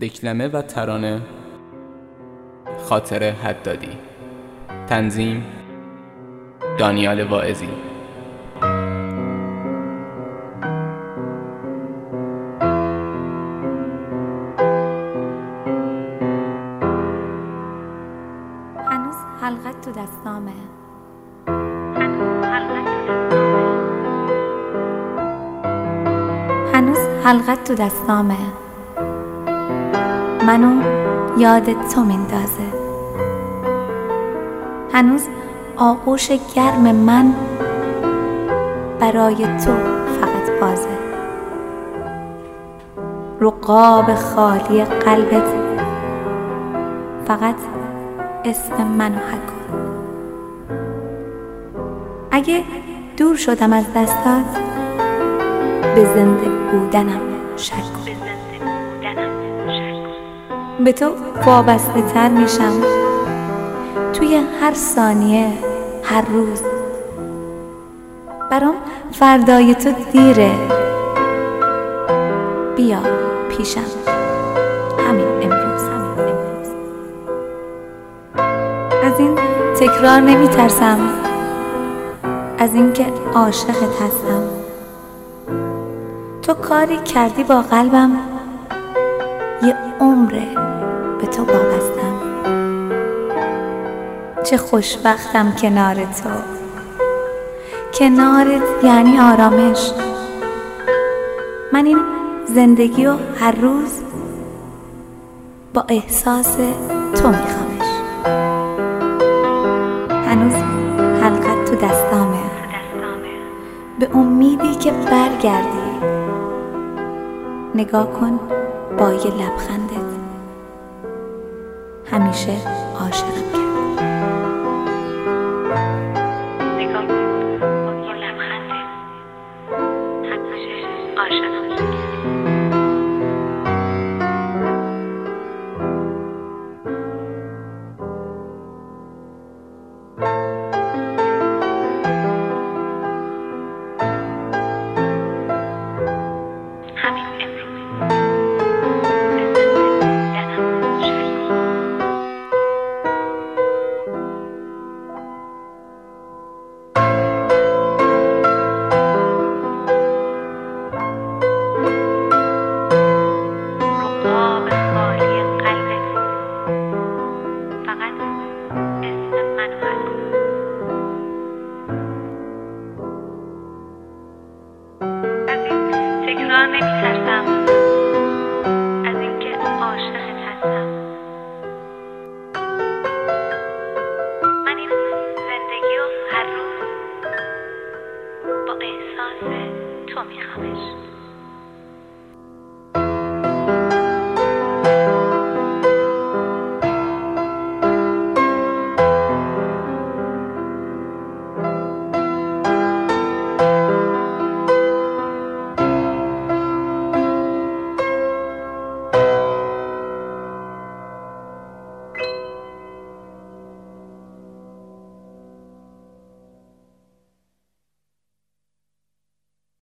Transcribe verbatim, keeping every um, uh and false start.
دکلمه و ترانه خاطر حدادی. تنظیم دانیال واعظی. هنوز حلقت تو دستامه، هنوز حلقت تو دستامه، منو یاد تو میندازه. هنوز آغوش گرم من برای تو فقط بازه. رو قاب خالی قلبت فقط اسم منو حک کن. اگه دور شدم از دستات، به زنده بودنم شک کن. به تو وابسته تر میشم توی هر ثانیه، هر روز. برام فردای تو دیره، بیا پیشم همین امروز. از این تکرار نمی ترسم، از اینکه عاشقت هستم. تو کاری کردی با قلبم، یه عمره به تو وابستم. چه خوشبختم کنار تو، کنارت یعنی آرامش. من این زندگی رو هر روز با احساس تو میخوامش. هنوز حلقت تو دستامه، به امیدی که برگردی. نگاه کن با یه لبخندت، همیشه عاشقم کرد. نگاه کن با یه لبخندت، همیشه عاشقم کرد. تکرار نمی ترسم، از اینکه عاشقت هستم. من این زندگی رو هر روز با احساس تو میخوامش.